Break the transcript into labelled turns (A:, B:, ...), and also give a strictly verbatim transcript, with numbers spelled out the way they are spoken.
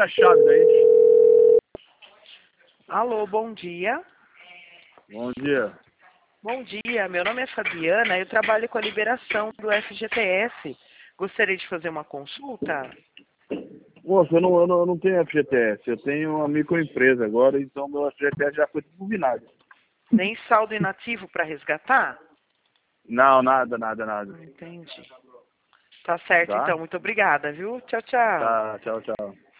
A: tira a chave daí.
B: Alô, bom dia.
A: Bom dia.
B: Bom dia, meu nome é Fabiana, eu trabalho com a liberação do F G T S. Gostaria de fazer uma consulta?
A: Moça, eu não, eu não, eu não tenho F G T S, eu tenho uma microempresa agora, então meu F G T S já foi tudo vinagre.
B: Nem saldo inativo para resgatar?
A: Não, nada, nada, nada.
B: Entendi. Tá certo,
A: Tá?
B: então. Muito obrigada, viu? Tchau, tchau.
A: Tá, tchau, tchau.